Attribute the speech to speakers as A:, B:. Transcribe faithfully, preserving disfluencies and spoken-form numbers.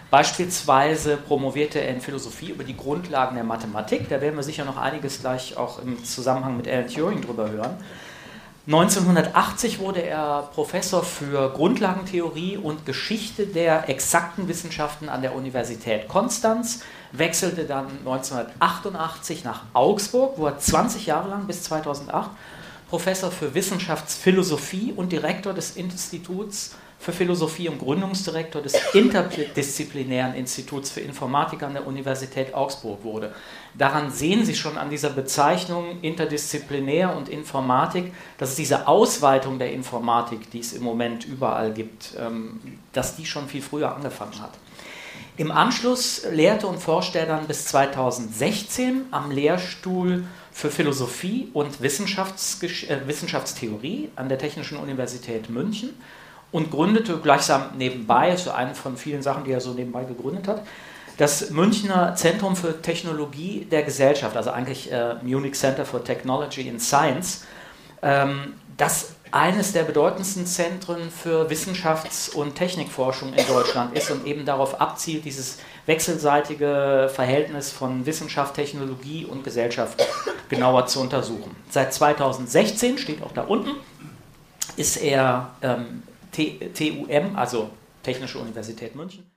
A: Beispielsweise promovierte er in Philosophie über die Grundlagen der Mathematik. Da werden wir sicher noch einiges gleich auch im Zusammenhang mit Alan Turing drüber hören. neunzehnhundertachtzig wurde er Professor für Grundlagentheorie und Geschichte der exakten Wissenschaften an der Universität Konstanz, wechselte dann neunzehnhundertachtundachtzig nach Augsburg, wo er zwanzig Jahre lang bis zweitausendacht Professor für Wissenschaftsphilosophie und Direktor des Instituts für Philosophie und Gründungsdirektor des Interdisziplinären Instituts für Informatik an der Universität Augsburg wurde. Daran sehen Sie schon an dieser Bezeichnung interdisziplinär und Informatik, dass es diese Ausweitung der Informatik, die es im Moment überall gibt, dass die schon viel früher angefangen hat. Im Anschluss lehrte und forschte er dann bis zweitausendsechzehn am Lehrstuhl für Philosophie und Wissenschaftsgesch- äh, Wissenschaftstheorie an der Technischen Universität München und gründete gleichsam nebenbei, das ist eine von vielen Sachen, die er so nebenbei gegründet hat, das Münchner Zentrum für Technologie der Gesellschaft, also eigentlich äh, Munich Center for Technology and Science, ähm, das eines der bedeutendsten Zentren für Wissenschafts- und Technikforschung in Deutschland ist und eben darauf abzielt, dieses wechselseitige Verhältnis von Wissenschaft, Technologie und Gesellschaft genauer zu untersuchen. Seit zweitausendsechzehn, steht auch da unten, ist er ähm, T U M, also Technische Universität München,